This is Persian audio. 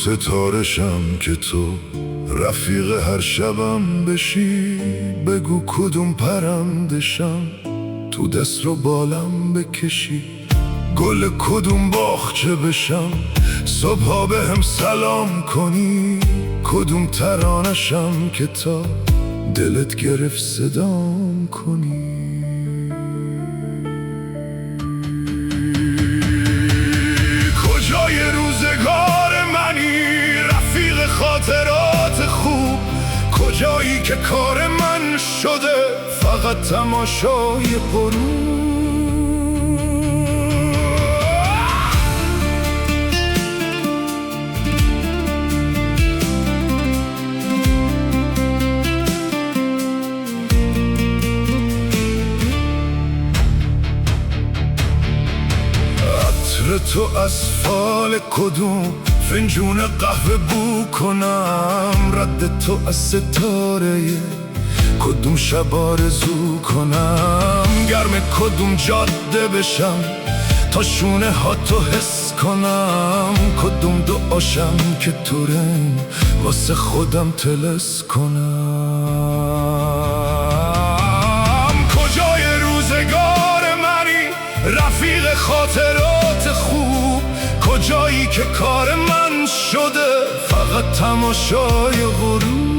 ستارشم که تو رفیق هر شبم بشی. بگو کدوم پرندشم تو دست رو بالم بکشی. گل کدوم باغچه بشم صبحا به هم سلام کنی. کدوم ترانشم که تا دلت گرفت صدام کنی. کجای روزگار منی رفیق خاطرات خوب؟ کجایی که کار من شده فقط تماشای غروب؟ تو از فال کدوم فنجون قهوه بو کنم؟ رد تو از ستاره کدوم شب آرزو کنم؟ گرم کدوم جاده بشم تا شونه ها تو حس کنم؟ کدوم دعاشم که تو رنگ واسه خودم تلس کنم؟ کجای روزگار منی رفیق خاطرات خوب؟ کجایی که کار من شده فقط تماشای غروب؟